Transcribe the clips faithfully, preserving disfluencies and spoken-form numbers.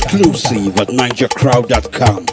Exclusive at niger crowd dot com.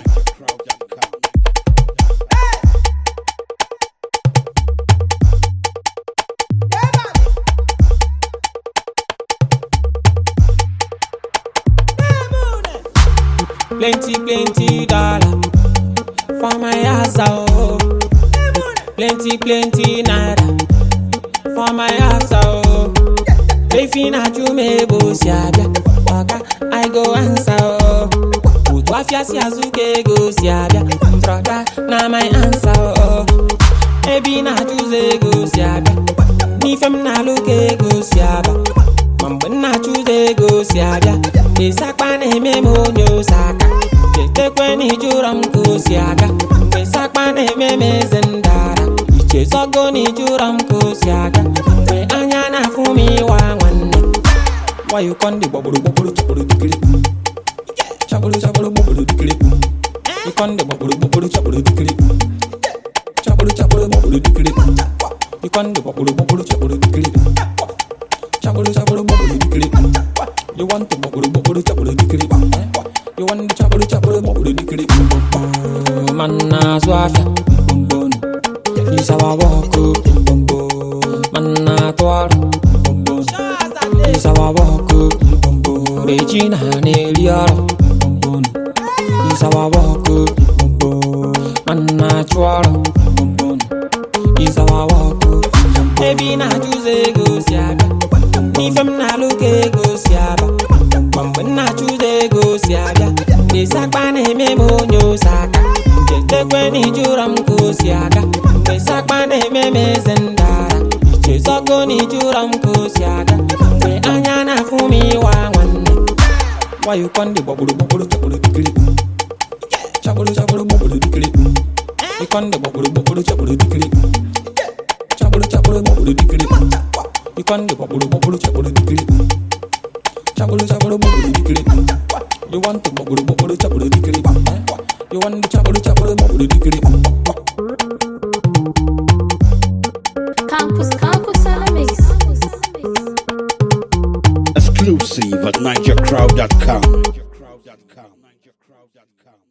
Plenty, plenty dollar for my house, oh. Plenty, plenty naira for my house, oh. If you not you me boss yabia, waka I go answer, oh. Put wafia si azuke go siabia, brother na my answer, oh. Maybe na choose go siabia, ni fem na look go siaba. Mamba na choose go siabia, be sakpa ne me monyo saka. Te kweni juram ko siaga, be sakpa ne me me zendara. Iche sogo ni juram ko siaga, be anya na fumi wa wanne. Why you con the bubble bubble chapel dikiri? Chapel chapel bubble dikiri. You con the bubble bubble chapel dikiri. Chapel chapel bubble dikiri. You con the bubble bubble chapel dikiri. Chapel chapel bubble dikiri. You want the bubble bubble chapel dikiri. You want the chapel chapel bubble dikiri. Manna swafia bum bum. Isa wa wako bum bum. Manna twar bum bum. Isa wa wako bum bum. Regina neliara bum bum. Isa wa wako bum bum. Manna twar bum bum. Isa wa wako bum bum. Baby na choose go siaga. Ni fem na look go siaba. Mamba na choose go siaga. Be sakpa ne me monyo saka. Te kweni juram ko siaga. Be sakpa ne me me zendara. Iche sogo ni juram ko siaga. Be anya na fumi wa wanne. Why you con the bubble bubble chapel dikiri? Chapel chapel bubble dikiri. You con the bubble bubble chapel dikiri. Chapel chapel bubble dikiri. You con the bubble bubble chapel dikiri. Chapel chapel bubble dikiri. You want the bubble bubble chapel dikiri. You want the chapel chapel bubble dikiri. Campus, campus, on a mix. Exclusive at niger crowd dot com.